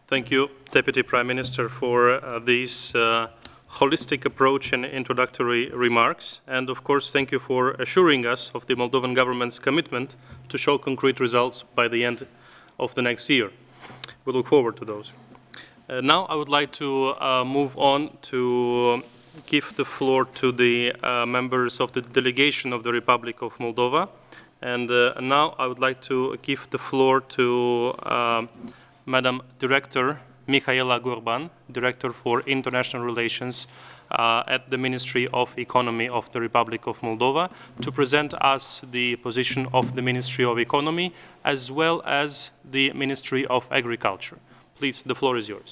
Thank you, Deputy Prime Minister, for this holistic approach and introductory remarks. And of course, thank you for assuring us of the Moldovan government's commitment to show concrete results by the end of the next year. We look forward to those. Now I would like to move on to give the floor to the members of the delegation of the Republic of Moldova. And now I would like to give the floor to Madam Director Mihaela Gorban, Director for International Relations at the Ministry of Economy of the Republic of Moldova, to present us the position of the Ministry of Economy as well as the Ministry of Agriculture. Please, the floor is yours.